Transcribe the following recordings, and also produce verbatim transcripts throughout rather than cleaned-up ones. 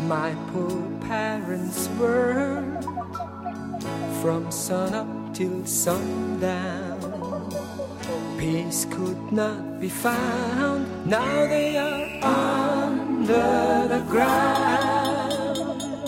my poor parents were, from sun up till sundown. Peace could not be found, now they are under the ground.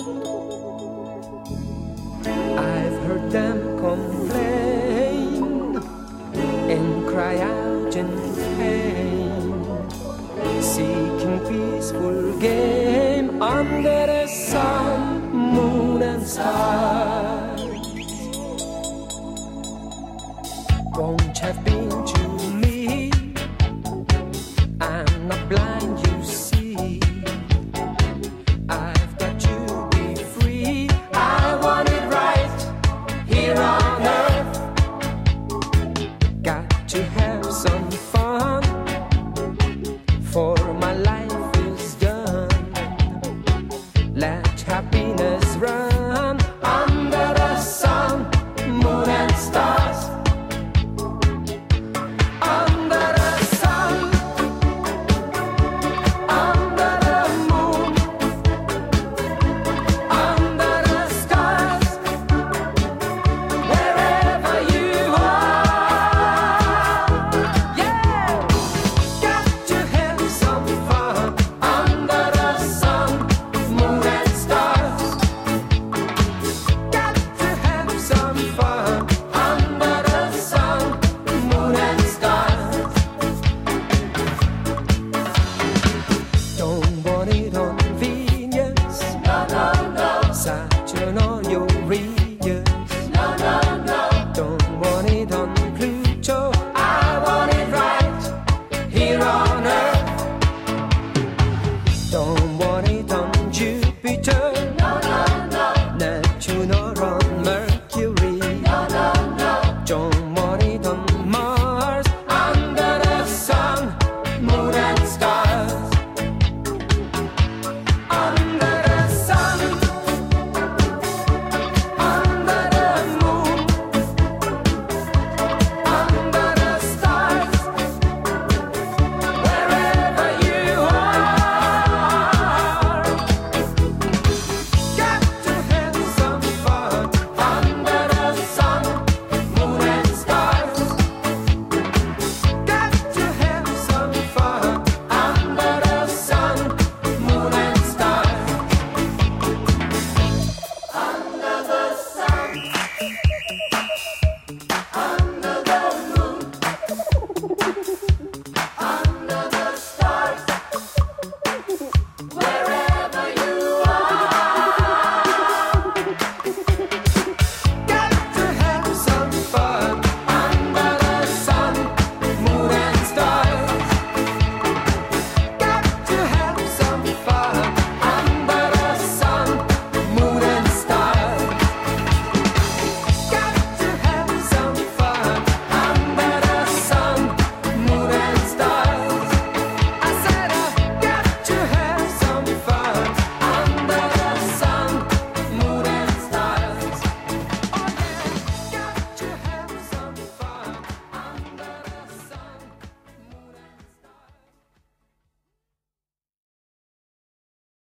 I've heard them complain and cry out in pain, seeking peaceful game under the sun, moon and stars. Won't have been to me, I'm not blind, you see. I've got to be free, I want it right here on earth. Got to have some fun, for my life is done. Let happiness run under the sun, moon and stars. Under the sun, under the moon, under the stars, wherever you are. Yeah, got to have some fun under the sun, moon and stars. Got to have some fun under the sun, moon and stars. Don't want it on Venus, no, no, no. Saturn or Uranus, no, no, no. Don't want it on Pluto, I want it right here on Earth. Don't want it on Jupiter,